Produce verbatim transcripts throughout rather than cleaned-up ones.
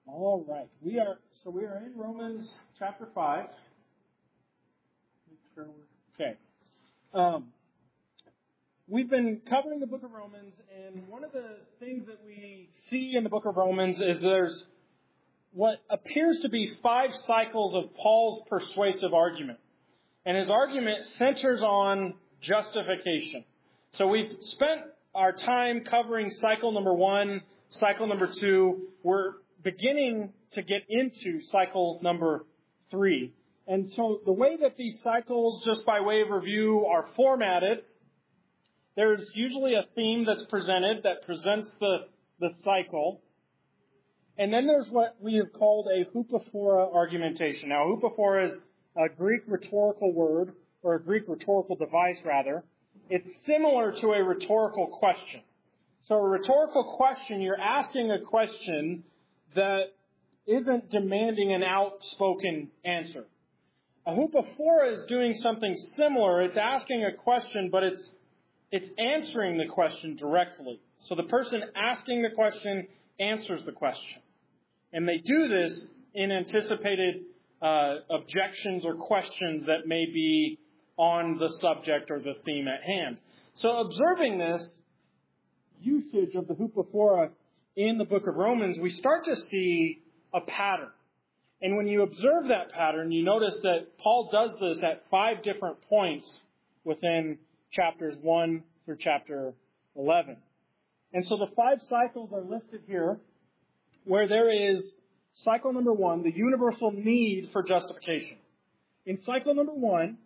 All right. We are so we are in Romans chapter five. Make sure we're okay. Um, we've been covering the book of Romans, and one of the things that we see in the book of Romans is there's what appears to be five cycles of Paul's persuasive argument. And his argument centers on justification. So we've spent our time covering cycle number one, cycle number two. We're beginning to get into cycle number three. And so the way that these cycles, just by way of review, are formatted, there's usually a theme that's presented that presents the, the cycle. And then there's what we have called a hupophora argumentation. Now, hupophora is a Greek rhetorical word, or a Greek rhetorical device, rather. It's similar to a rhetorical question. So a rhetorical question, you're asking a question that isn't demanding an outspoken answer. A hupophora is doing something similar. It's asking a question, but it's it's answering the question directly. So the person asking the question answers the question. And they do this in anticipated uh, objections or questions that may be on the subject or the theme at hand. So observing this usage of the hupophora in the book of Romans, we start to see a pattern. And when you observe that pattern, you notice that Paul does this at five different points within chapters one through chapter eleven. And so the five cycles are listed here, where there is cycle number one, the universal need for justification. In cycle number one,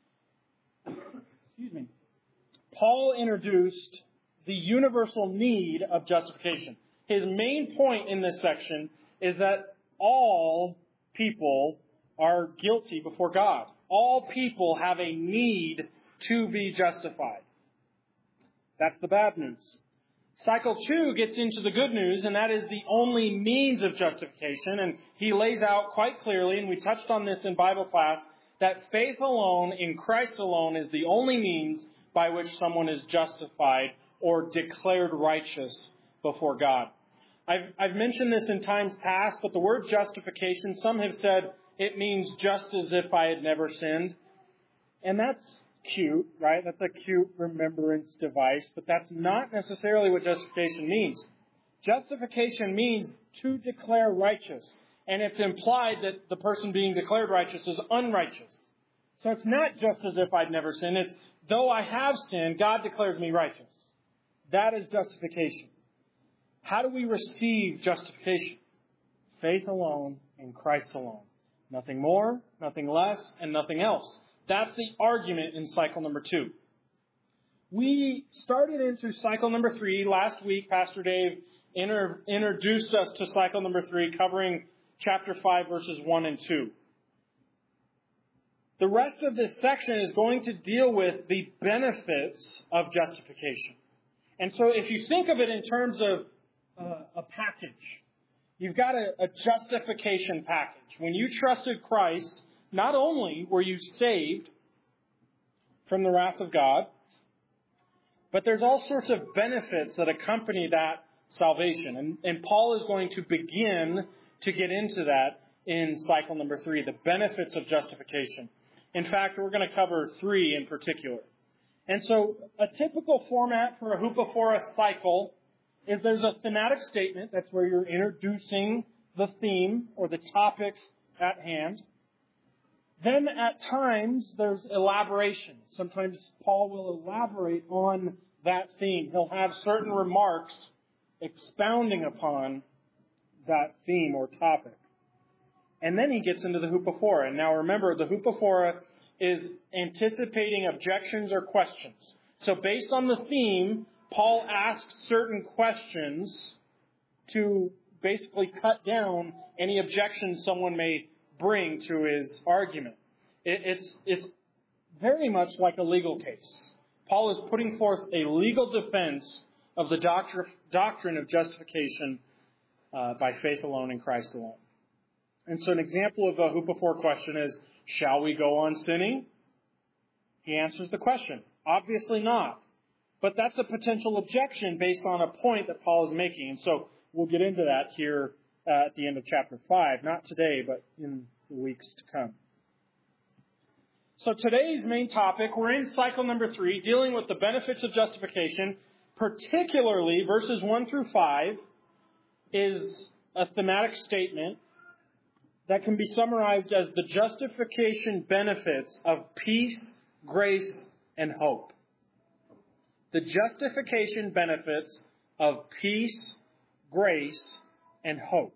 excuse me, Paul introduced the universal need of justification. His main point in this section is that all people are guilty before God. All people have a need to be justified. That's the bad news. Cycle two gets into the good news, and that is the only means of justification. And he lays out quite clearly, and we touched on this in Bible class, that faith alone in Christ alone is the only means by which someone is justified or declared righteous before God. I've, I've mentioned this in times past, but the word justification, some have said it means just as if I had never sinned. And that's cute, right? That's a cute remembrance device, but that's not necessarily what justification means. Justification means to declare righteous, and it's implied that the person being declared righteous is unrighteous. So it's not just as if I'd never sinned. It's though I have sinned, God declares me righteous. That is justification. How do we receive justification? Faith alone in Christ alone. Nothing more, nothing less, and nothing else. That's the argument in cycle number two. We started into cycle number three. Last week, Pastor Dave inter- introduced us to cycle number three, covering chapter five, verses one and two. The rest of this section is going to deal with the benefits of justification. And so if you think of it in terms of uh, a package, you've got a, a justification package. When you trusted Christ, not only were you saved from the wrath of God, but there's all sorts of benefits that accompany that salvation. And, and Paul is going to begin to get into that in cycle number three, the benefits of justification. In fact, we're going to cover three in particular. And so a typical format for a hupophora cycle is there's a thematic statement. That's where you're introducing the theme or the topic at hand. Then at times there's elaboration. Sometimes Paul will elaborate on that theme. He'll have certain remarks expounding upon that theme or topic. And then he gets into the hupophora. And now remember, the hupophora is anticipating objections or questions. So based on the theme, Paul asks certain questions to basically cut down any objections someone may bring to his argument. It, it's, it's very much like a legal case. Paul is putting forth a legal defense of the doctrine, doctrine of justification uh, by faith alone in Christ alone. And so an example of a hupophora question is, shall we go on sinning? He answers the question. Obviously not. But that's a potential objection based on a point that Paul is making. And so we'll get into that here uh, at the end of chapter five. Not today, but in the weeks to come. So today's main topic, we're in cycle number three, dealing with the benefits of justification, particularly verses one through five, is a thematic statement that can be summarized as the justification benefits of peace, grace, and hope. The justification benefits of peace, grace, and hope.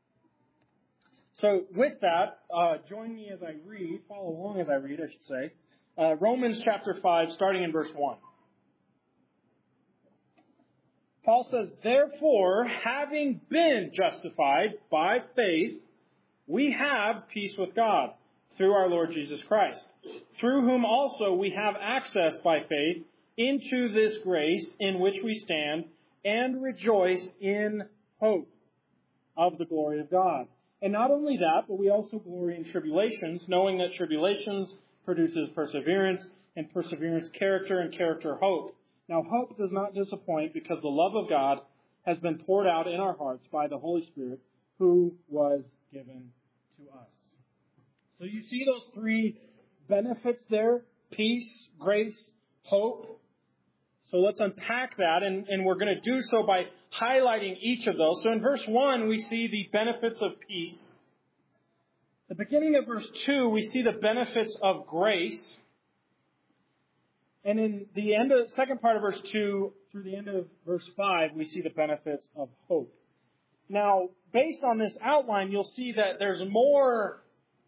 So with that, uh, join me as I read, follow along as I read, I should say, uh, Romans chapter five, starting in verse one. Paul says, "Therefore, having been justified by faith, we have peace with God through our Lord Jesus Christ, through whom also we have access by faith into this grace in which we stand and rejoice in hope of the glory of God. And not only that, but we also glory in tribulations, knowing that tribulations produces perseverance, and perseverance character, and character hope. Now hope does not disappoint, because the love of God has been poured out in our hearts by the Holy Spirit, who was given to us." So you see those three benefits there: peace, grace, hope. So let's unpack that, and, and we're going to do so by highlighting each of those. So in verse one, we see the benefits of peace. The beginning of verse two, we see the benefits of grace. And in the end of the second part of verse two through the end of verse five, we see the benefits of hope. Now, based on this outline, you'll see that there's more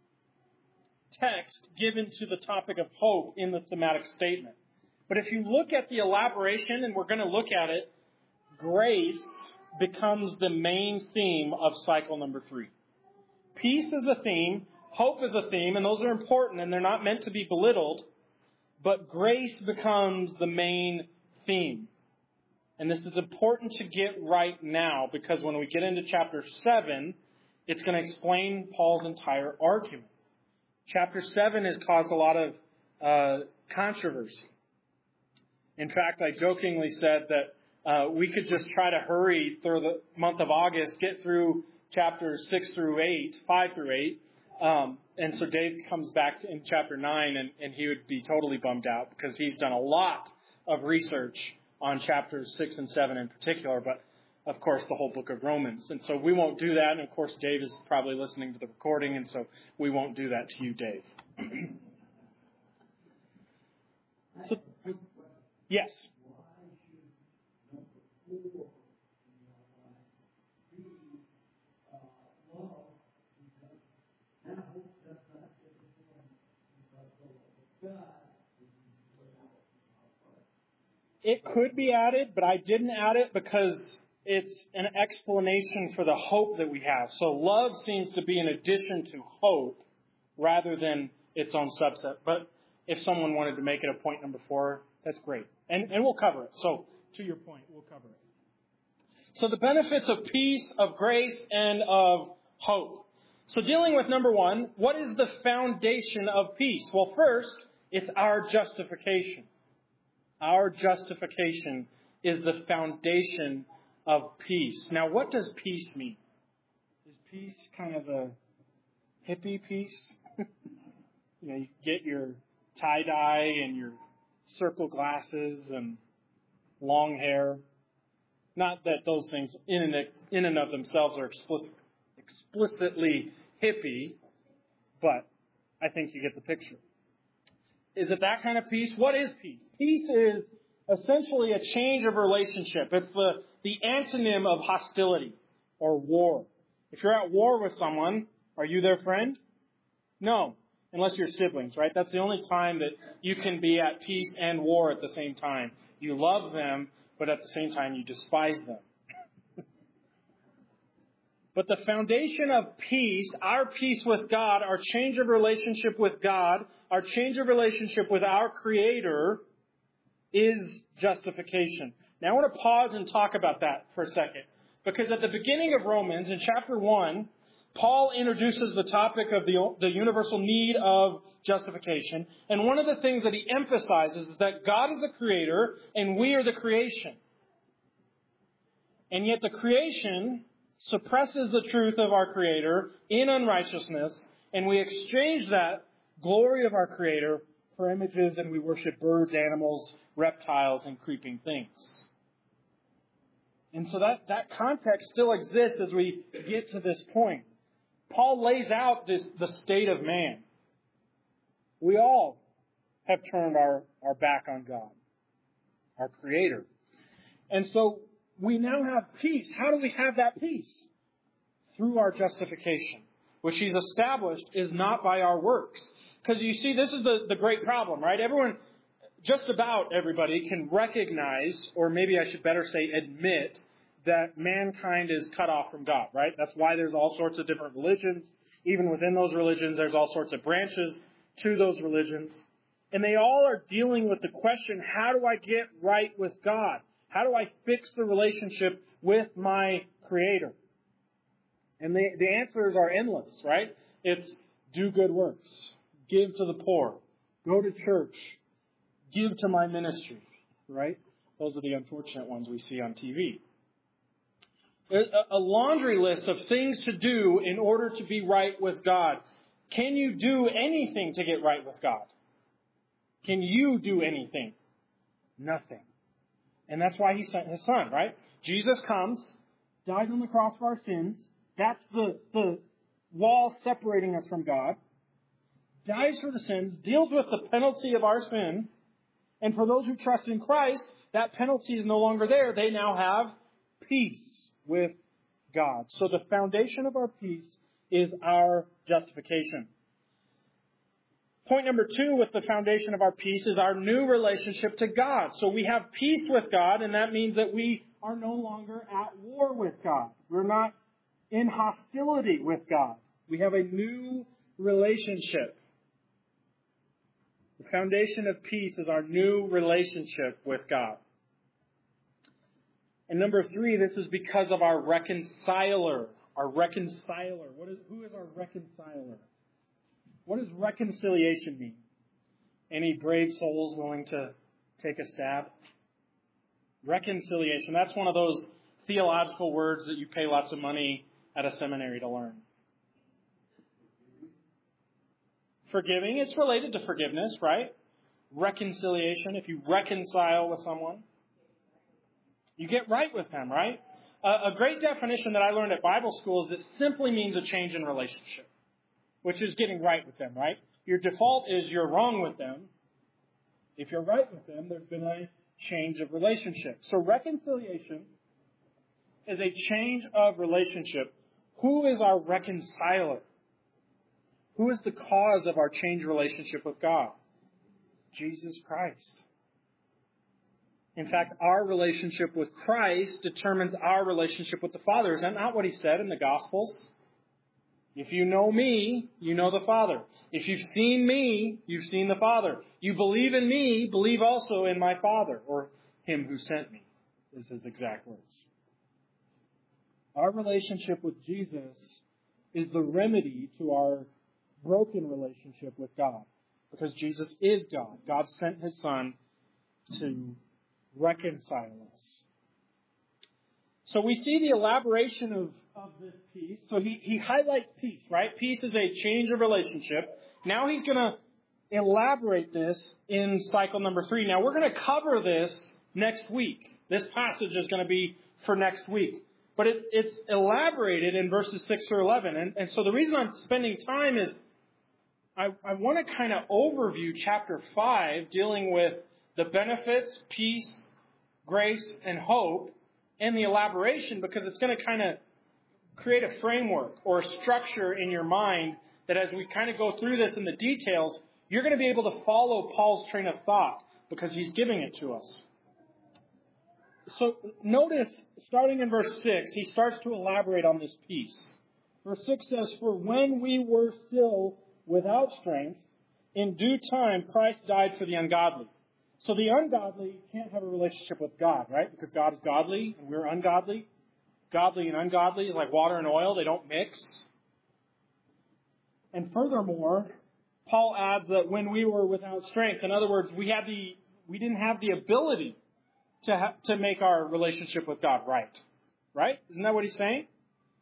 text given to the topic of hope in the thematic statement. But if you look at the elaboration, and we're going to look at it, grace becomes the main theme of cycle number three. Peace is a theme, hope is a theme, and those are important, and they're not meant to be belittled, but grace becomes the main theme. And this is important to get right now, because when we get into chapter seven, it's going to explain Paul's entire argument. Chapter seven has caused a lot of uh, controversy. In fact, I jokingly said that uh, we could just try to hurry through the month of August, get through chapters six through eight, five through eight. Um, and so Dave comes back in chapter nine, and, and he would be totally bummed out because he's done a lot of research on chapters six and seven in particular, but of course the whole book of Romans. And so we won't do that. And of course Dave is probably listening to the recording, and so we won't do that to you, Dave. so, yes. It could be added, but I didn't add it because it's an explanation for the hope that we have. So love seems to be an addition to hope rather than its own subset. But if someone wanted to make it a point number four, that's great. And, and we'll cover it. So to your point, we'll cover it. So the benefits of peace, of grace, and of hope. So dealing with number one, what is the foundation of peace? Well, first, it's our justification. Our justification is the foundation of peace. Now, what does peace mean? Is peace kind of a hippie peace? you know, you get your tie-dye and your circle glasses and long hair. Not that those things in and, in and of themselves are explicit, explicitly hippie, but I think you get the picture. Is it that kind of peace? What is peace? Peace is essentially a change of relationship. It's the, the antonym of hostility or war. If you're at war with someone, are you their friend? No, unless you're siblings, right? That's the only time that you can be at peace and war at the same time. You love them, but at the same time you despise them. But the foundation of peace, our peace with God, our change of relationship with God, our change of relationship with our Creator is justification. Now I want to pause and talk about that for a second. Because at the beginning of Romans, in chapter one, Paul introduces the topic of the, the universal need of justification. And one of the things that he emphasizes is that God is the Creator and we are the creation. And yet the creation suppresses the truth of our Creator in unrighteousness, and we exchange that glory of our Creator for images, and we worship birds, animals, reptiles, and creeping things. And so that, that context still exists as we get to this point. Paul lays out this, the state of man. We all have turned our, our back on God, our Creator. And so we now have peace. How do we have that peace? Through our justification, which He's established is not by our works. Because you see, this is the, the great problem, right? Everyone, just about everybody can recognize, or maybe I should better say admit, that mankind is cut off from God, right? That's why there's all sorts of different religions. Even within those religions, there's all sorts of branches to those religions. And they all are dealing with the question, how do I get right with God? How do I fix the relationship with my Creator? And the, the answers are endless, right? It's do good works, give to the poor, go to church, give to my ministry, right? Those are the unfortunate ones we see on T V. A laundry list of things to do in order to be right with God. Can you do anything to get right with God? Can you do anything? Nothing. And that's why He sent His Son, right? Jesus comes, dies on the cross for our sins. That's the, the wall separating us from God. Dies for the sins, deals with the penalty of our sin. And for those who trust in Christ, that penalty is no longer there. They now have peace with God. So the foundation of our peace is our justification. Point number two with the foundation of our peace is our new relationship to God. So we have peace with God, and that means that we are no longer at war with God. We're not in hostility with God. We have a new relationship. The foundation of peace is our new relationship with God. And number three, this is because of our reconciler. Our reconciler. What is, who is our reconciler? What does reconciliation mean? Any brave souls willing to take a stab? Reconciliation. That's one of those theological words that you pay lots of money at a seminary to learn. Forgiving. It's related to forgiveness, right? Reconciliation. If you reconcile with someone, you get right with them, right? Uh, a great definition that I learned at Bible school is it simply means a change in relationship, which is getting right with them, right? Your default is you're wrong with them. If you're right with them, there's been a change of relationship. So reconciliation is a change of relationship. Who is our reconciler? Who is the cause of our changed relationship with God? Jesus Christ. In fact, our relationship with Christ determines our relationship with the Father. Is that not what He said in the Gospels? If you know me, you know the Father. If you've seen me, you've seen the Father. You believe in me, believe also in my Father, or Him who sent me, is His exact words. Our relationship with Jesus is the remedy to our broken relationship with God, because Jesus is God. God sent His Son to reconcile us. So we see the elaboration of, of this peace. So he, he highlights peace, right? Peace is a change of relationship. Now he's going to elaborate this in cycle number three. Now we're going to cover this next week. This passage is going to be for next week. But it, it's elaborated in verses six through eleven. And, and so the reason I'm spending time is I, I want to kind of overview chapter five, dealing with the benefits, peace, grace, and hope, and the elaboration, because it's going to kind of create a framework or a structure in your mind that as we kind of go through this in the details, you're going to be able to follow Paul's train of thought because he's giving it to us. So notice, starting in verse six, he starts to elaborate on this peace. Verse six says, "For when we were still without strength, in due time Christ died for the ungodly." So the ungodly can't have a relationship with God, right? Because God is godly and we're ungodly. Godly and ungodly is like water and oil. They don't mix. And furthermore, Paul adds that when we were without strength, in other words, we had the we didn't have the ability to ha- to make our relationship with God right. Right? Isn't that what he's saying?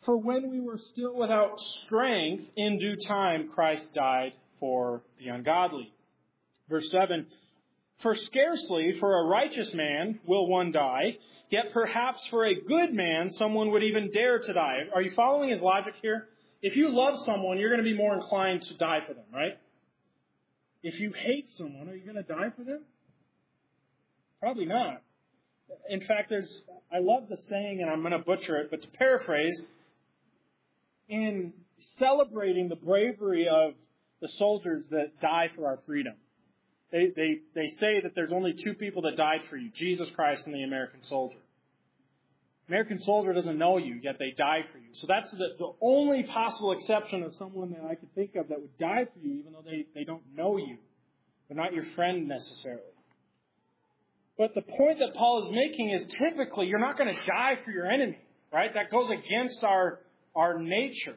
For when we were still without strength, in due time Christ died for the ungodly. Verse seven, for scarcely for a righteous man will one die, yet perhaps for a good man someone would even dare to die. Are you following his logic here? If you love someone, you're going to be more inclined to die for them, right? If you hate someone, are you going to die for them? Probably not. In fact, there's, I love the saying, and I'm going to butcher it, but to paraphrase, in celebrating the bravery of the soldiers that die for our freedom, they, they, they say that there's only two people that died for you, Jesus Christ and the American soldier. American soldier doesn't know you, yet they die for you. So that's the, the only possible exception of someone that I could think of that would die for you, even though they, they don't know you. They're not your friend necessarily. But the point that Paul is making is typically you're not going to die for your enemy, right? That goes against our, our nature.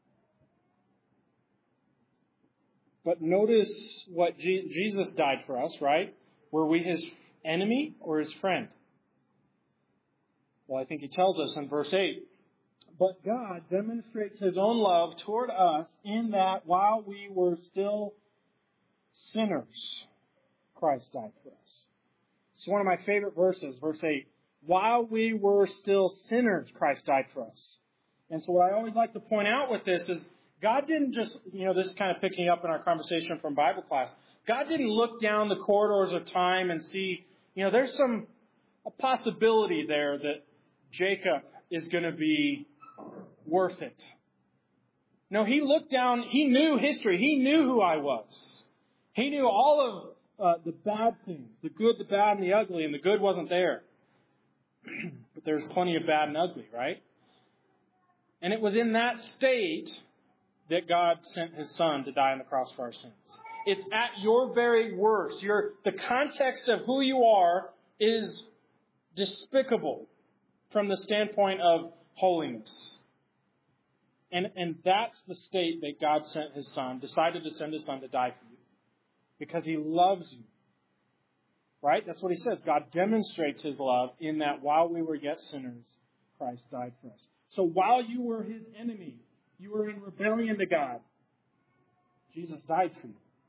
But notice what G- Jesus died for us, right? Were we his enemy or his friend? Well, I think he tells us in verse eight. But God demonstrates his own love toward us in that while we were still sinners, Christ died for us. It's one of my favorite verses, verse eight. While we were still sinners, Christ died for us. And so what I always like to point out with this is God didn't just, you know, this is kind of picking up in our conversation from Bible class. God didn't look down the corridors of time and see, you know, there's some a possibility there that Jacob is going to be worth it. No, he looked down, he knew history. He knew who I was. He knew all of uh, the bad things, the good, the bad, and the ugly, and the good wasn't there. But there's plenty of bad and ugly, right? And it was in that state that God sent his son to die on the cross for our sins. It's at your very worst. Your, the context of who you are is despicable from the standpoint of holiness. And, and that's the state that God sent his son, decided to send his son to die for you. Because he loves you. Right? That's what he says. God demonstrates his love in that while we were yet sinners, Christ died for us. So while you were his enemy, you were in rebellion to God, Jesus died for you.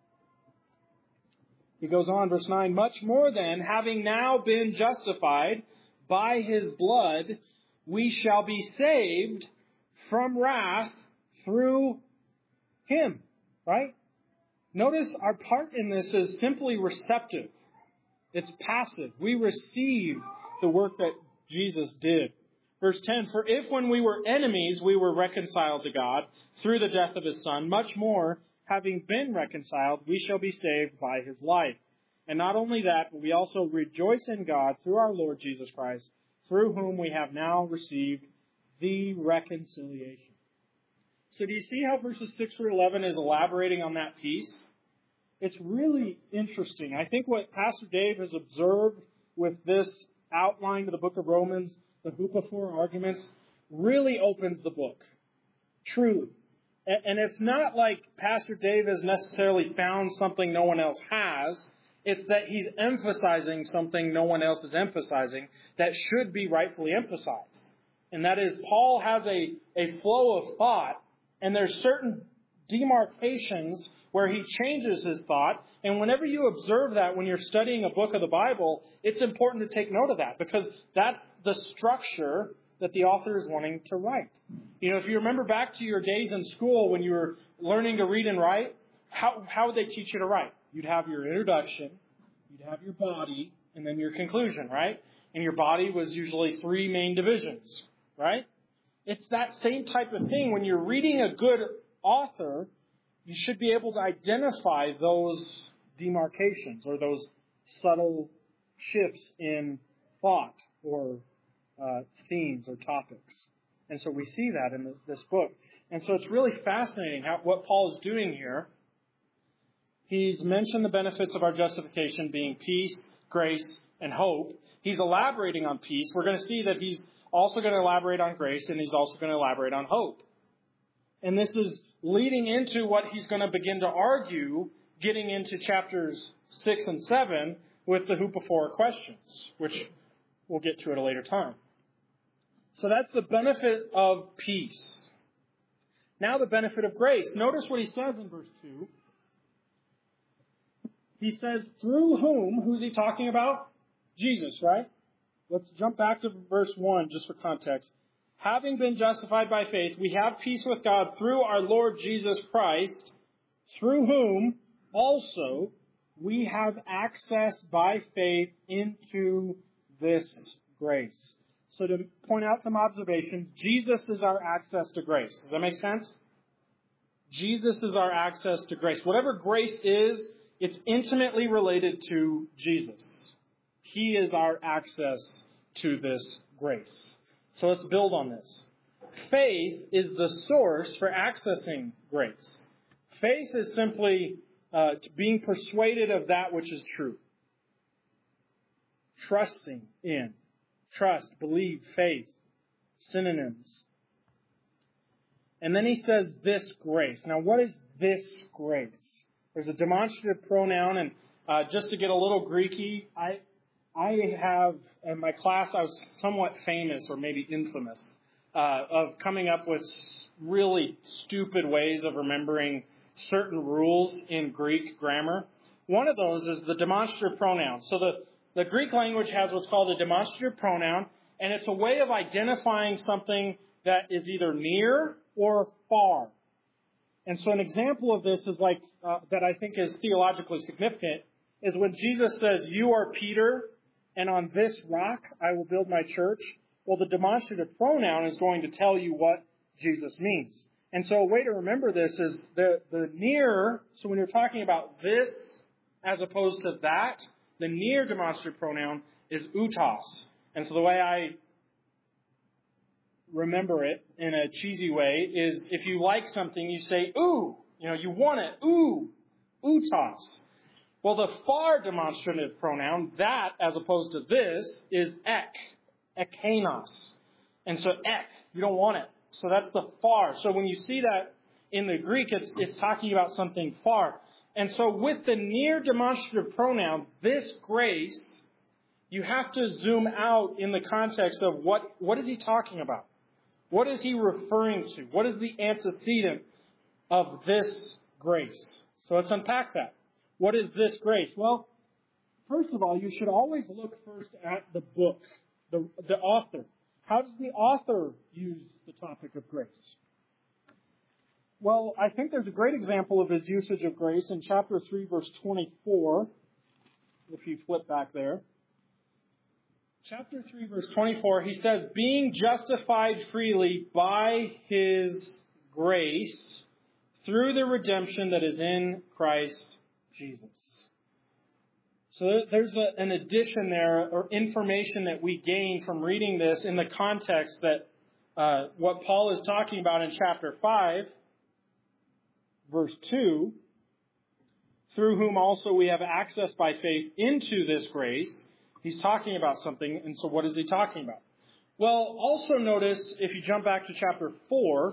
He goes on, verse nine, much more then, having now been justified by his blood, we shall be saved from wrath through him. Right? Notice our part in this is simply receptive. It's passive. We receive the work that Jesus did. Verse ten, for if when we were enemies we were reconciled to God through the death of his son, much more, having been reconciled, we shall be saved by his life. And not only that, but we also rejoice in God through our Lord Jesus Christ, through whom we have now received the reconciliation. So do you see how verses six through eleven is elaborating on that piece? It's really interesting. I think what Pastor Dave has observed with this outline of the book of Romans, the Hoopa Four arguments, really opens the book. Truly. And it's not like Pastor Dave has necessarily found something no one else has. It's that he's emphasizing something no one else is emphasizing that should be rightfully emphasized. And that is, Paul has a, a flow of thought, and there's certain demarcations where he changes his thought. And whenever you observe that when you're studying a book of the Bible, it's important to take note of that, because that's the structure that the author is wanting to write. You know, if you remember back to your days in school when you were learning to read and write, how, how would they teach you to write? You'd have your introduction, you'd have your body, and then your conclusion, right? And your body was usually three main divisions, right? It's that same type of thing. When you're reading a good author, you should be able to identify those demarcations or those subtle shifts in thought or uh, themes or topics. And so we see that in this book. And so it's really fascinating how, what Paul is doing here. He's mentioned the benefits of our justification being peace, grace, and hope. He's elaborating on peace. We're going to see that he's also going to elaborate on grace, and he's also going to elaborate on hope. And this is leading into what he's going to begin to argue, getting into chapters six and seven with the Hoopa Four questions, which we'll get to at a later time. So that's the benefit of peace. Now the benefit of grace. Notice what he says in verse two. He says, through whom, who's he talking about? Jesus, right? Let's jump back to verse one just for context. Having been justified by faith, we have peace with God through our Lord Jesus Christ, through whom also we have access by faith into this grace. So to point out some observations, Jesus is our access to grace. Does that make sense? Jesus is our access to grace. Whatever grace is, it's intimately related to Jesus. He is our access to this grace. So let's build on this. Faith is the source for accessing grace. Faith is simply uh, being persuaded of that which is true. Trusting in. Trust, believe, faith. Synonyms. And then he says this grace. Now what is this grace? There's a demonstrative pronoun, and uh, just to get a little Greeky, I I have, in my class, I was somewhat famous, or maybe infamous, uh, of coming up with really stupid ways of remembering certain rules in Greek grammar. One of those is the demonstrative pronoun. So the, the Greek language has what's called a demonstrative pronoun, and it's a way of identifying something that is either near or far. And so an example of this is like, uh, that I think is theologically significant, is when Jesus says, you are Peter, and on this rock I will build my church. Well, the demonstrative pronoun is going to tell you what Jesus means. And so a way to remember this is the, the near, so when you're talking about this as opposed to that, the near demonstrative pronoun is outos. And so the way I remember it in a cheesy way is if you like something, you say, ooh, you know, you want it, ooh, outos. Well, the far demonstrative pronoun, that, as opposed to this, is ek, ekainos. And so ek, you don't want it. So that's the far. So when you see that in the Greek, it's, it's talking about something far. And so with the near demonstrative pronoun, this grace, you have to zoom out in the context of what, what is he talking about? What is he referring to? What is the antecedent of this grace? So let's unpack that. What is this grace? Well, first of all, you should always look first at the book, the, the author. How does the author use the topic of grace? Well, I think there's a great example of his usage of grace in chapter three, verse twenty-four, if you flip back there. Chapter three, verse twenty-four, he says, being justified freely by his grace through the redemption that is in Christ Jesus. So there's a, an addition there, or information that we gain from reading this in the context that uh, what Paul is talking about in chapter five, verse two, through whom also we have access by faith into this grace. He's talking about something, and so what is he talking about? Well, also notice, if you jump back to chapter four,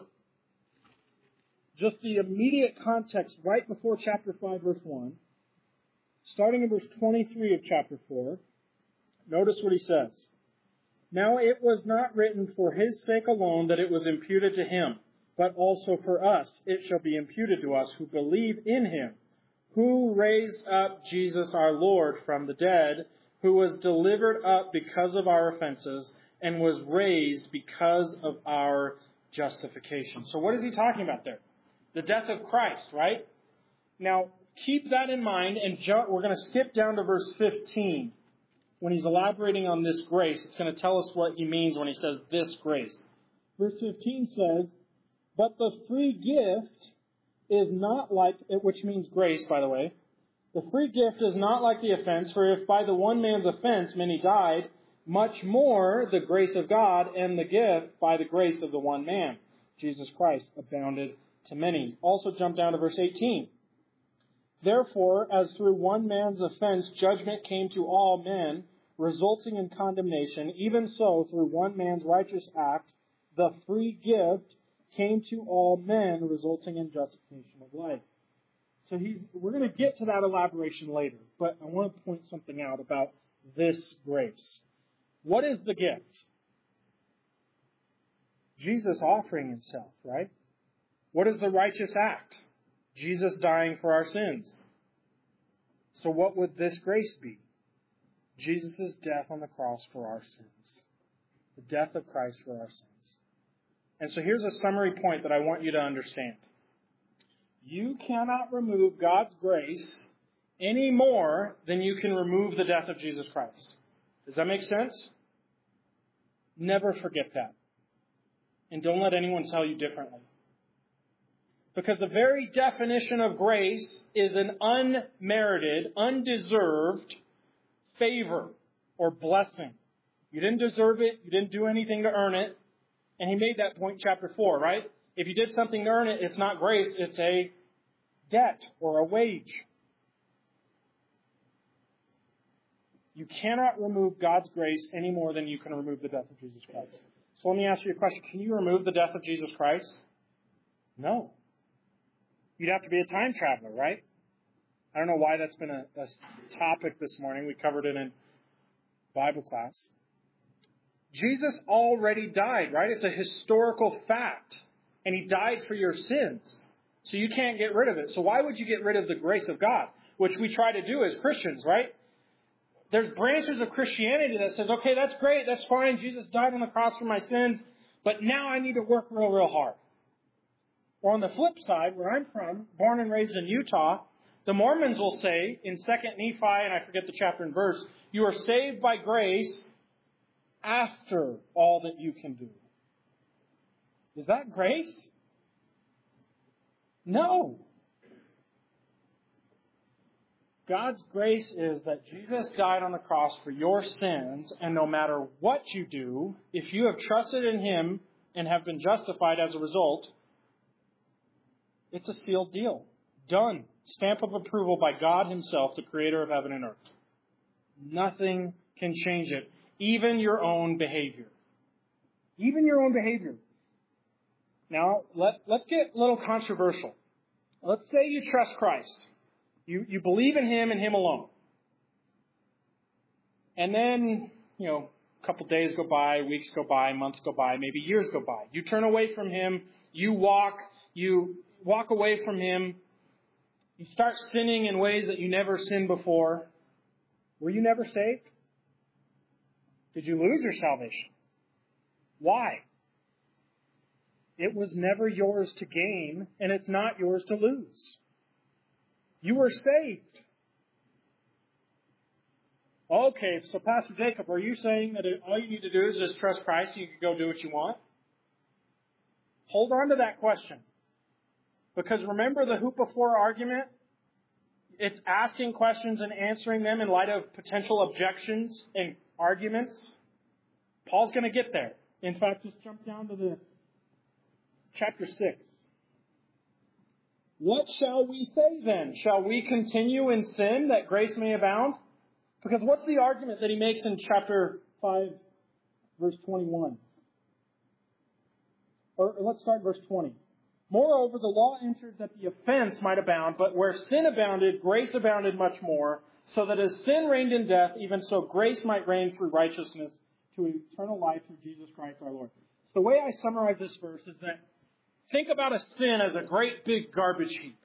just the immediate context right before chapter five, verse one, starting in verse twenty-three of chapter four, notice what he says. Now it was not written for his sake alone that it was imputed to him, but also for us it shall be imputed to us who believe in him, who raised up Jesus our Lord from the dead, who was delivered up because of our offenses, and was raised because of our justification. So what is he talking about there? The death of Christ, right? Now, keep that in mind, and jump, we're going to skip down to verse fifteen. When he's elaborating on this grace, it's going to tell us what he means when he says this grace. Verse fifteen says, but the free gift is not like, which means grace, by the way. The free gift is not like the offense, for if by the one man's offense many died, much more the grace of God and the gift by the grace of the one man, Jesus Christ, abounded to many. Also jump down to verse eighteen. Therefore, as through one man's offense judgment came to all men, resulting in condemnation, even so through one man's righteous act, the free gift came to all men, resulting in justification of life. So he's, we're going to get to that elaboration later, but I want to point something out about this grace. What is the gift? Jesus offering himself, right? What is the righteous act? Jesus dying for our sins. So what would this grace be? Jesus' death on the cross for our sins. The death of Christ for our sins. And so here's a summary point that I want you to understand. You cannot remove God's grace any more than you can remove the death of Jesus Christ. Does that make sense? Never forget that. And don't let anyone tell you differently. Because the very definition of grace is an unmerited, undeserved favor or blessing. You didn't deserve it. You didn't do anything to earn it. And he made that point in chapter four, right? If you did something to earn it, it's not grace. It's a debt or a wage. You cannot remove God's grace any more than you can remove the death of Jesus Christ. So let me ask you a question. Can you remove the death of Jesus Christ? No. You'd have to be a time traveler, right? I don't know why that's been a, a topic this morning. We covered it in Bible class. Jesus already died, right? It's a historical fact. And he died for your sins. So you can't get rid of it. So why would you get rid of the grace of God? Which we try to do as Christians, right? There's branches of Christianity that says, okay, that's great, that's fine. Jesus died on the cross for my sins. But now I need to work real, real hard. Or on the flip side, where I'm from, born and raised in Utah, the Mormons will say in Second Nephi, and I forget the chapter and verse, you are saved by grace after all that you can do. Is that grace? No. God's grace is that Jesus died on the cross for your sins, and no matter what you do, if you have trusted in him and have been justified as a result, it's a sealed deal. Done. Stamp of approval by God himself, the creator of heaven and earth. Nothing can change it. Even your own behavior. Even your own behavior. Now, let, let's get a little controversial. Let's say you trust Christ. You, you believe in him and him alone. And then, you know, a couple days go by, weeks go by, months go by, maybe years go by. You turn away from him. You walk, you walk away from him. You start sinning in ways that you never sinned before. Were you never saved? Did you lose your salvation? Why? It was never yours to gain, and it's not yours to lose. You were saved. Okay, so Pastor Jacob, are you saying that all you need to do is just trust Christ and you can go do what you want? Hold on to that question. Because remember the Hoopa four argument? It's asking questions and answering them in light of potential objections and arguments. Paul's going to get there. In fact, just jump down to the chapter six. What shall we say then? Shall we continue in sin that grace may abound? Because what's the argument that he makes in chapter five, verse twenty-one? Or let's start verse twenty. Moreover, the law entered that the offense might abound, but where sin abounded, grace abounded much more, so that as sin reigned in death, even so grace might reign through righteousness to eternal life through Jesus Christ our Lord. The way I summarize this verse is that think about a sin as a great big garbage heap.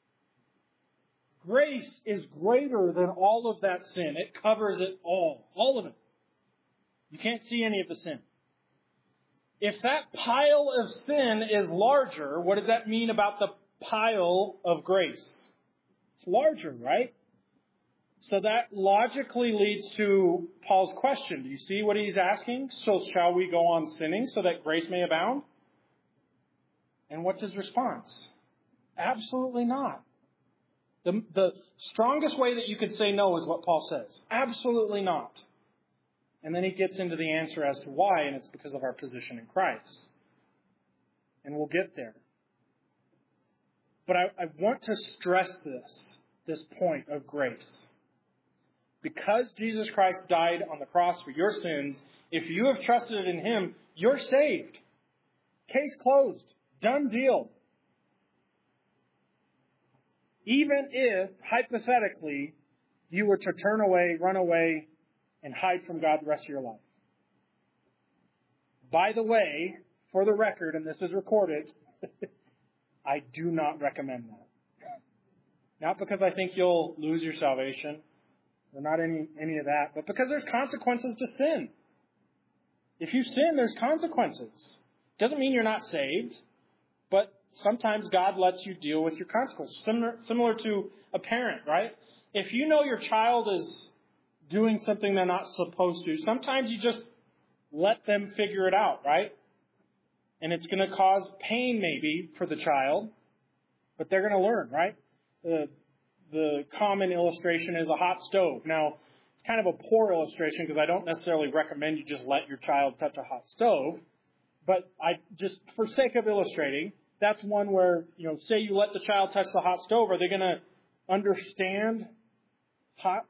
Grace is greater than all of that sin. It covers it all. All of it. You can't see any of the sin. If that pile of sin is larger, what does that mean about the pile of grace? It's larger, right? So that logically leads to Paul's question. Do you see what he's asking? So shall we go on sinning so that grace may abound? And what's his response? Absolutely not. The, the strongest way that you could say no is what Paul says. Absolutely not. And then he gets into the answer as to why, and it's because of our position in Christ. And we'll get there. But I, I want to stress this, this point of grace. Because Jesus Christ died on the cross for your sins, if you have trusted in him, you're saved. Case closed. Done deal. Even if, hypothetically, you were to turn away, run away, and hide from God the rest of your life. By the way, for the record, and this is recorded, I do not recommend that. Not because I think you'll lose your salvation, or not any, any of that, but because there's consequences to sin. If you sin, there's consequences. Doesn't mean you're not saved, but sometimes God lets you deal with your consequences. Similar, similar to a parent, right? If you know your child is doing something they're not supposed to, sometimes you just let them figure it out, right? And it's going to cause pain maybe for the child, but they're going to learn, right? The, the common illustration is a hot stove. Now, it's kind of a poor illustration because I don't necessarily recommend you just let your child touch a hot stove. But I just, for sake of illustrating, that's one where, you know, say you let the child touch the hot stove. Are they going to understand hot?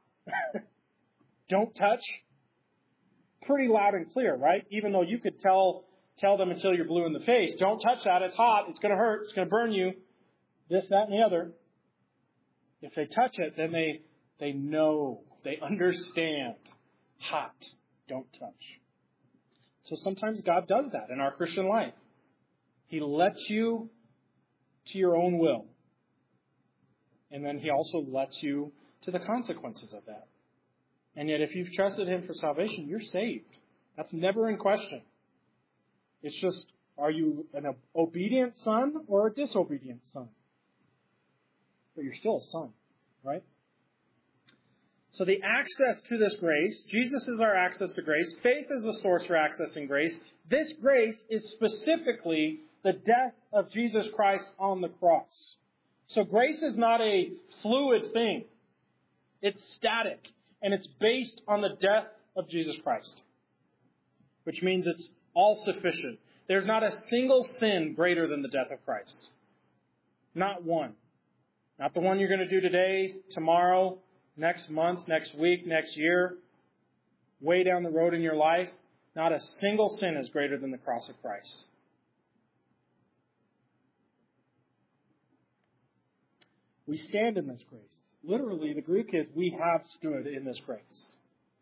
Don't touch? Pretty loud and clear, right? Even though you could tell tell them until you're blue in the face, don't touch that, it's hot, it's going to hurt, it's going to burn you, this, that, and the other. If they touch it, then they they know, they understand. Hot, don't touch. So sometimes God does that in our Christian life. He lets you to your own will. And then He also lets you to the consequences of that. And yet if you've trusted Him for salvation, you're saved. That's never in question. It's just, are you an obedient son or a disobedient son? But you're still a son, right? So the access to this grace, Jesus is our access to grace. Faith is the source for accessing grace. This grace is specifically the death of Jesus Christ on the cross. So grace is not a fluid thing. It's static, and it's based on the death of Jesus Christ, which means it's all sufficient. There's not a single sin greater than the death of Christ. Not one. Not the one you're going to do today, tomorrow, next month, next week, next year, way down the road in your life. Not a single sin is greater than the cross of Christ. We stand in this grace. Literally, the Greek is, we have stood in this grace.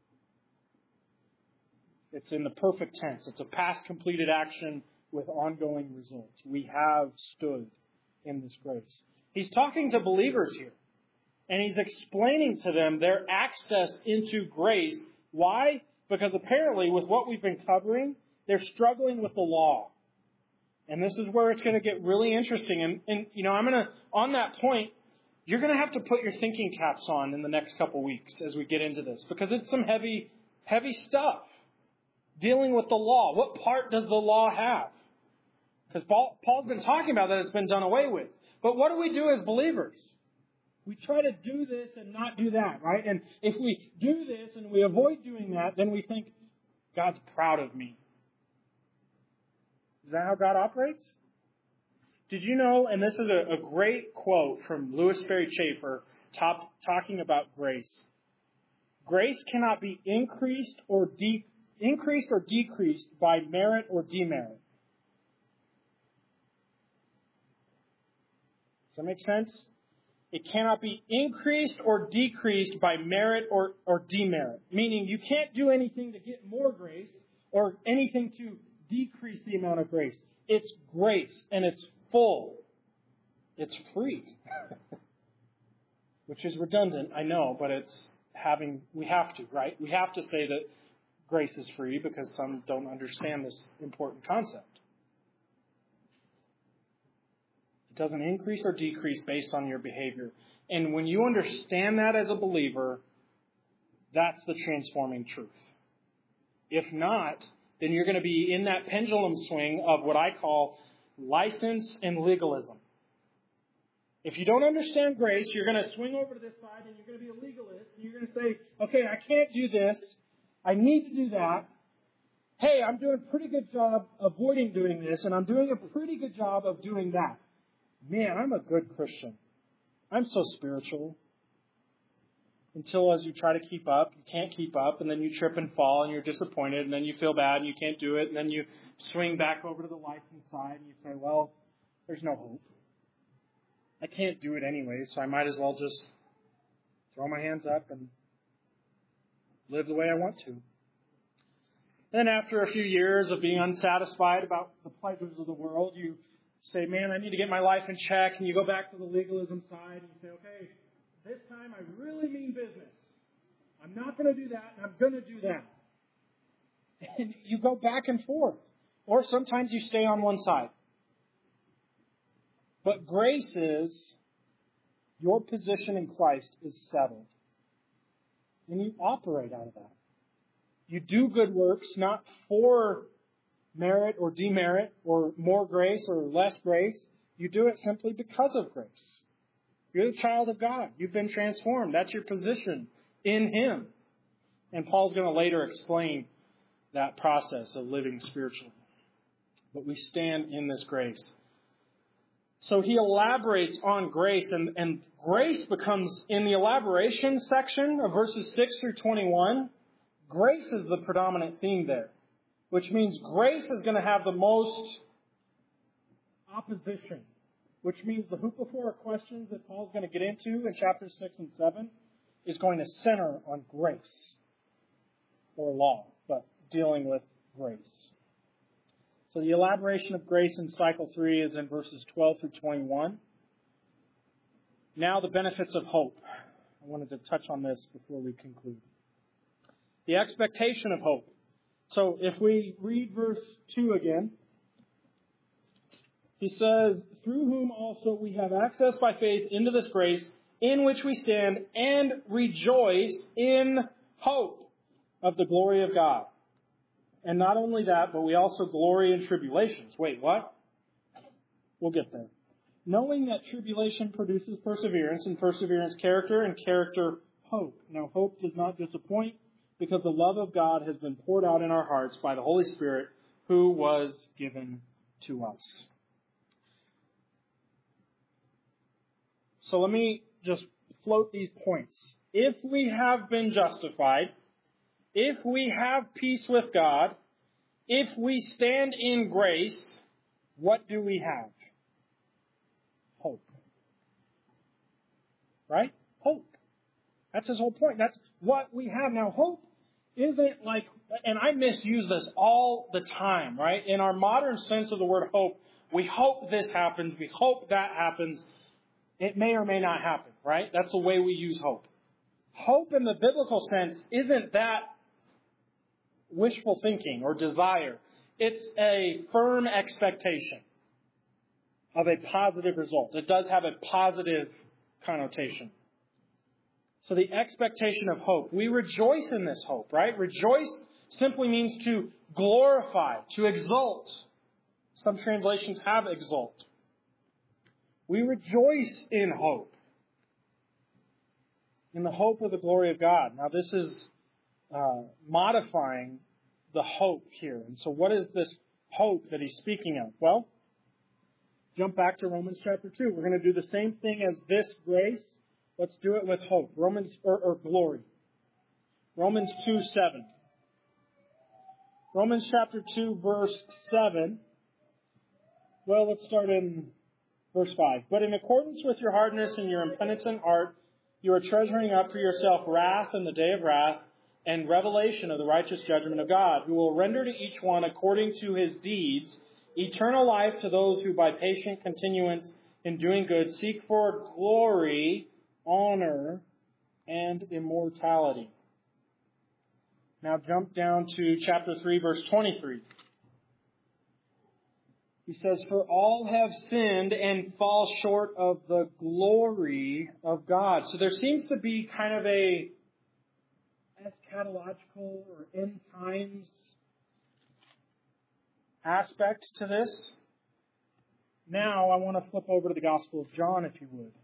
It's in the perfect tense. It's a past completed action with ongoing results. We have stood in this grace. He's talking to believers here. And He's explaining to them their access into grace. Why? Because apparently, with what we've been covering, they're struggling with the law. And this is where it's going to get really interesting. And, and you know, I'm going to, on that point, you're going to have to put your thinking caps on in the next couple weeks as we get into this. Because it's some heavy, heavy stuff. Dealing with the law. What part does the law have? Because Paul, Paul's been talking about that it's been done away with. But what do we do as believers? We try to do this and not do that, right? And if we do this and we avoid doing that, then we think, God's proud of me. Is that how God operates? Did you know, and this is a, a great quote from Louis Sperry Chafer top, talking about grace. Grace cannot be increased or de- increased or decreased by merit or demerit. Does that make sense? It cannot be increased or decreased by merit or, or demerit. Meaning you can't do anything to get more grace or anything to decrease the amount of grace. It's grace and it's full. It's free. Which is redundant, I know, but it's having, we have to, right? We have to say that grace is free because some don't understand this important concept. It doesn't increase or decrease based on your behavior. And when you understand that as a believer, that's the transforming truth. If not, then you're going to be in that pendulum swing of what I call license and legalism. If you don't understand grace, you're going to swing over to this side and you're going to be a legalist. And you're going to say, okay, I can't do this. I need to do that. Hey, I'm doing a pretty good job avoiding doing this, and I'm doing a pretty good job of doing that. Man, I'm a good Christian. I'm so spiritual. Until as you try to keep up, you can't keep up, and then you trip and fall, and you're disappointed, and then you feel bad, and you can't do it, and then you swing back over to the license side, and you say, well, there's no hope. I can't do it anyway, so I might as well just throw my hands up and live the way I want to. Then after a few years of being unsatisfied about the pleasures of the world, you say, man, I need to get my life in check. And you go back to the legalism side and you say, okay, this time I really mean business. I'm not going to do that, and I'm going to do that. And you go back and forth. Or sometimes you stay on one side. But grace is, your position in Christ is settled. And you operate out of that. You do good works, not for merit or demerit, or more grace or less grace. You do it simply because of grace. You're the child of God. You've been transformed. That's your position in Him. And Paul's going to later explain that process of living spiritually. But we stand in this grace. So he elaborates on grace, and, and grace becomes, in the elaboration section of verses six through twenty-one, grace is the predominant theme there, which means grace is going to have the most opposition, which means the hoopophora questions that Paul's going to get into in chapters six and seven is going to center on grace, or law, but dealing with grace. So the elaboration of grace in cycle three is in verses twelve through twenty-one. Now the benefits of hope. I wanted to touch on this before we conclude. The expectation of hope. So if we read verse two again, he says, through whom also we have access by faith into this grace in which we stand and rejoice in hope of the glory of God. And not only that, but we also glory in tribulations. Wait, what? We'll get there. Knowing that tribulation produces perseverance, and perseverance character, and character hope. Now, hope does not disappoint, because the love of God has been poured out in our hearts by the Holy Spirit who was given to us. So let me just float these points. If we have been justified, if we have peace with God, if we stand in grace, what do we have? Hope. Right? Hope. That's his whole point. That's what we have. Now, hope isn't like, and I misuse this all the time, right? In our modern sense of the word hope, we hope this happens, we hope that happens. It may or may not happen, right? That's the way we use hope. Hope in the biblical sense isn't that wishful thinking or desire. It's a firm expectation of a positive result. It does have a positive connotation. So the expectation of hope. We rejoice in this hope, right? Rejoice simply means to glorify, to exult. Some translations have exult. We rejoice in hope. In the hope of the glory of God. Now this is uh, modifying the hope here. And so what is this hope that he's speaking of? Well, jump back to Romans chapter two. We're going to do the same thing as this grace. Let's do it with hope. Romans, or, or glory. Romans two, seven. Romans chapter two, verse seven. Well, let's start in verse five. But in accordance with your hardness and your impenitent heart, you are treasuring up for yourself wrath in the day of wrath and revelation of the righteous judgment of God, who will render to each one according to his deeds eternal life to those who by patient continuance in doing good seek for glory, honor, and immortality. Now jump down to chapter three, verse twenty-three. He says, for all have sinned and fall short of the glory of God. So there seems to be kind of a eschatological or end times aspect to this. Now I want to flip over to the Gospel of John, if you would.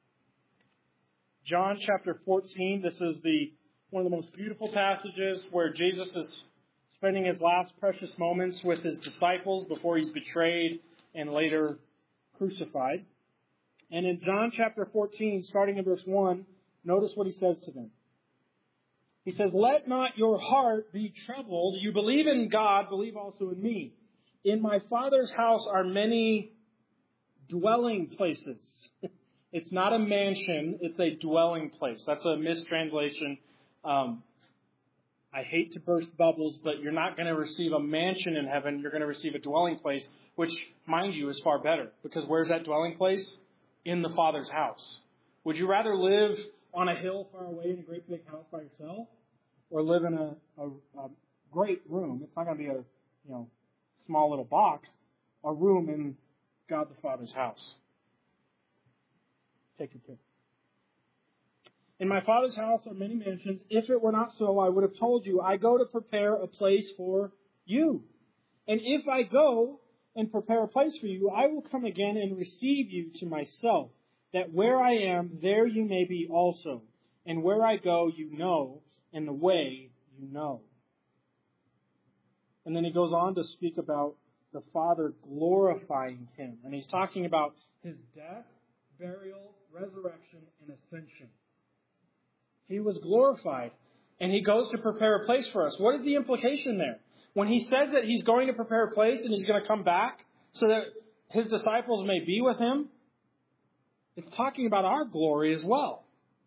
John chapter fourteen. This is the one of the most beautiful passages where Jesus is spending his last precious moments with his disciples before he's betrayed and later crucified. And in John chapter fourteen, starting in verse one, notice what he says to them. He says, let not your heart be troubled. You believe in God, believe also in me. In my Father's house are many dwelling places. It's not a mansion, it's a dwelling place. That's a mistranslation. Um, I hate to burst bubbles, but you're not going to receive a mansion in heaven. You're going to receive a dwelling place, which, mind you, is far better. Because where's that dwelling place? In the Father's house. Would you rather live on a hill far away in a great big house by yourself, or live in a, a, a great room? It's not going to be a you know small little box. A room in God the Father's house. Take your pick. In my Father's house are many mansions. If it were not so, I would have told you, I go to prepare a place for you. And if I go and prepare a place for you, I will come again and receive you to myself, that where I am, there you may be also. And where I go, you know, and the way you know. And then he goes on to speak about the Father glorifying him. And he's talking about his death, burial, resurrection, and ascension. He was glorified, and he goes to prepare a place for us. What is the implication there? When he says that he's going to prepare a place and he's going to come back so that his disciples may be with him, it's talking about our glory as well.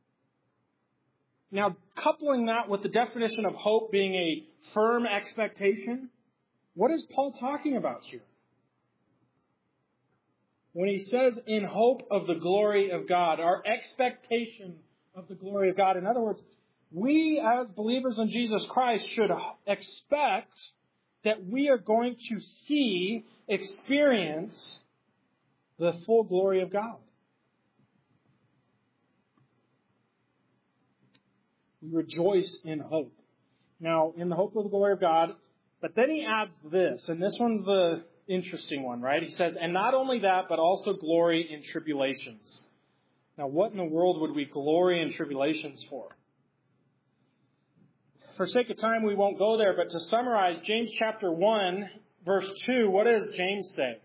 Now, coupling that with the definition of hope being a firm expectation, what is Paul talking about here? When he says, in hope of the glory of God, our expectation of the glory of God. In other words, we as believers in Jesus Christ should expect that we are going to see, experience the full glory of God. We rejoice in hope. Now, in the hope of the glory of God, but then he adds this, and this one's the interesting one, right? He says, and not only that, but also glory in tribulations. Now, what in the world would we glory in tribulations for? For sake of time, we won't go there, but to summarize, James chapter one, verse two, what does James say?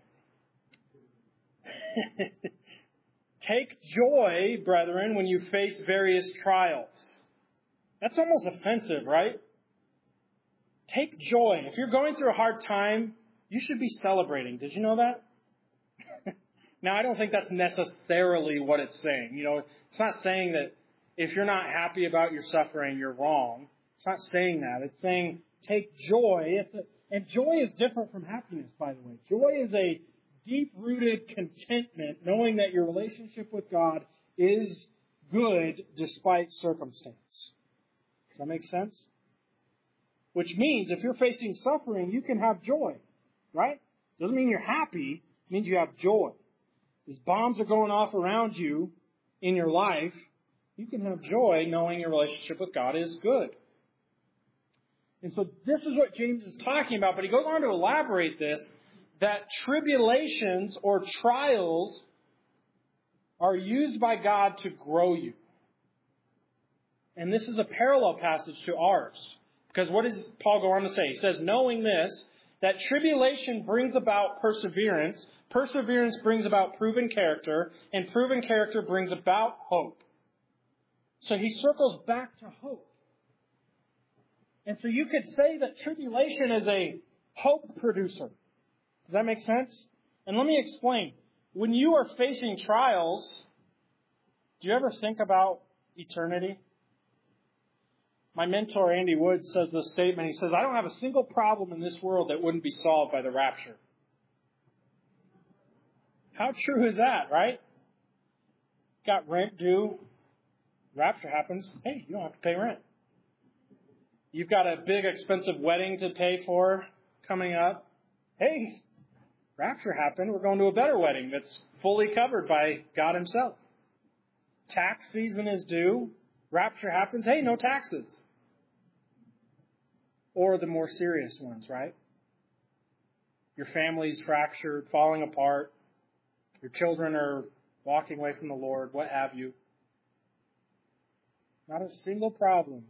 Take joy, brethren, when you face various trials. That's almost offensive, right? Take joy. If you're going through a hard time, you should be celebrating. Did you know that? Now, I don't think that's necessarily what it's saying. You know, it's not saying that if you're not happy about your suffering, you're wrong. It's not saying that. It's saying take joy. It's a, and joy is different from happiness, by the way. Joy is a deep-rooted contentment, knowing that your relationship with God is good despite circumstance. Does that make sense? Which means if you're facing suffering, you can have joy, right? Doesn't mean you're happy. It means you have joy. As bombs are going off around you in your life, you can have joy knowing your relationship with God is good. And so this is what James is talking about, but he goes on to elaborate this, that tribulations or trials are used by God to grow you. And this is a parallel passage to ours. Because what does Paul go on to say? He says, knowing this, that tribulation brings about perseverance, perseverance brings about proven character, and proven character brings about hope. So he circles back to hope. And so you could say that tribulation is a hope producer. Does that make sense? And let me explain. When you are facing trials, do you ever think about eternity? My mentor, Andy Wood, says this statement. He says, I don't have a single problem in this world that wouldn't be solved by the rapture. How true is that, right? Got rent due. Rapture happens. Hey, you don't have to pay rent. You've got a big, expensive wedding to pay for coming up. Hey, rapture happened. We're going to a better wedding that's fully covered by God himself. Tax season is due. Rapture happens. Hey, no taxes. Or the more serious ones, right? Your family's fractured, falling apart. Your children are walking away from the Lord, what have you. Not a single problem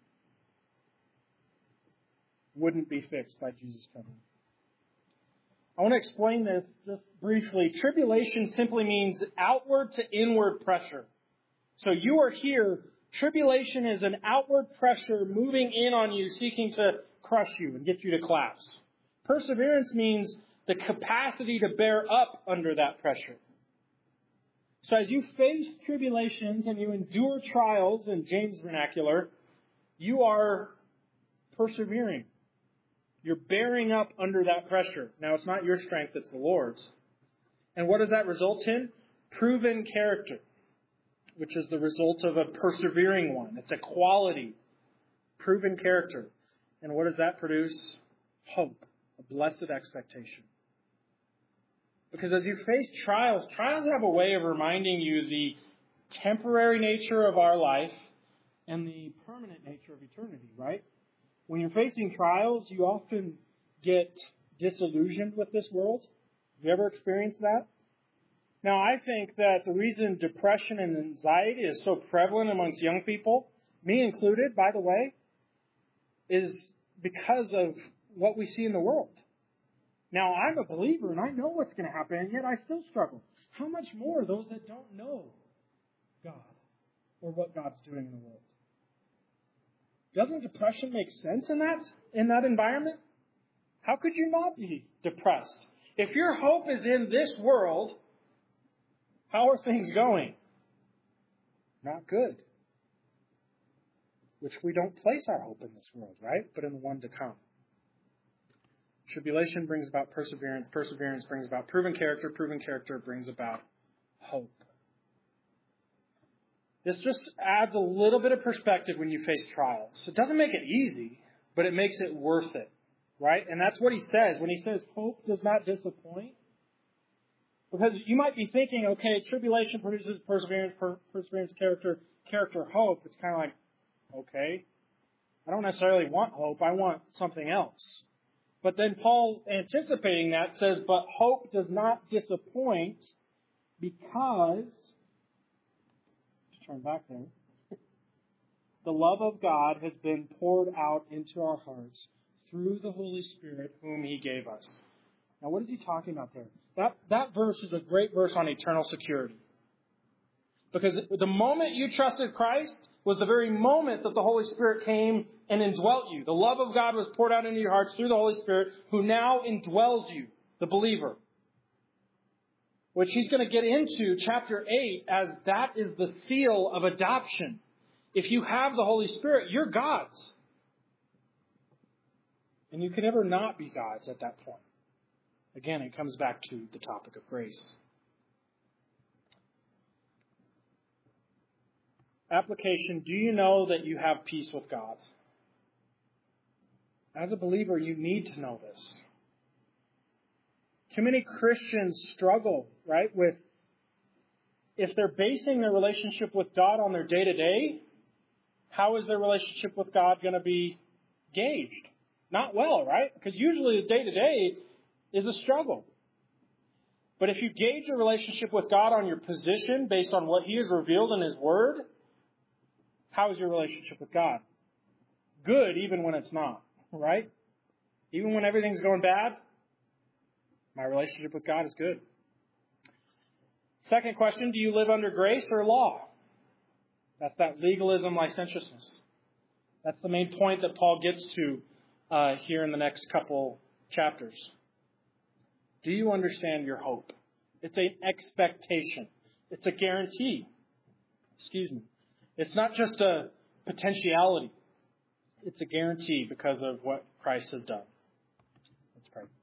wouldn't be fixed by Jesus coming. I want to explain this just briefly. Tribulation simply means outward to inward pressure. So you are here. Tribulation is an outward pressure moving in on you, seeking to crush you and get you to collapse. Perseverance means the capacity to bear up under that pressure. So as you face tribulations and you endure trials, in James' vernacular, you are persevering. You're bearing up under that pressure. Now, it's not your strength, it's the Lord's. And what does that result in? Proven character, which is the result of a persevering one. It's a quality, proven character. And what does that produce? Hope, a blessed expectation. Because as you face trials, trials have a way of reminding you the temporary nature of our life and the permanent nature of eternity, right? When you're facing trials, you often get disillusioned with this world. Have you ever experienced that? Now, I think that the reason depression and anxiety is so prevalent amongst young people, me included, by the way, is because of what we see in the world. Now, I'm a believer and I know what's going to happen, and yet I still struggle. How much more those that don't know God or what God's doing in the world? Doesn't depression make sense in that, in that environment? How could you not be depressed? If your hope is in this world, how are things going? Not good. Which we don't place our hope in this world, right? But in the one to come. Tribulation brings about perseverance. Perseverance brings about proven character. Proven character brings about hope. This just adds a little bit of perspective when you face trials. It doesn't make it easy, but it makes it worth it, right? And that's what he says. When he says hope does not disappoint, because you might be thinking, okay, tribulation produces perseverance, per- perseverance, character, character, hope. It's kind of like, okay, I don't necessarily want hope. I want something else. But then Paul, anticipating that, says, but hope does not disappoint because, let's turn back there, the love of God has been poured out into our hearts through the Holy Spirit whom He gave us. Now, what is he talking about there? That, that verse is a great verse on eternal security. Because the moment you trusted Christ was the very moment that the Holy Spirit came and indwelt you. The love of God was poured out into your hearts through the Holy Spirit, who now indwells you, the believer. Which he's going to get into chapter eight as that is the seal of adoption. If you have the Holy Spirit, you're God's. And you can never not be God's at that point. Again, it comes back to the topic of grace. Application, do you know that you have peace with God? As a believer, you need to know this. Too many Christians struggle, right, with if they're basing their relationship with God on their day-to-day, how is their relationship with God going to be gauged? Not well, right? Because usually the day-to-day is a struggle. But if you gauge your relationship with God on your position based on what He has revealed in His Word, how is your relationship with God? Good, even when it's not, right? Even when everything's going bad, my relationship with God is good. Second question, do you live under grace or law? That's that legalism, licentiousness. That's the main point that Paul gets to uh, here in the next couple chapters. Do you understand your hope? It's an expectation. It's a guarantee. Excuse me. It's not just a potentiality. It's a guarantee because of what Christ has done. Let's pray.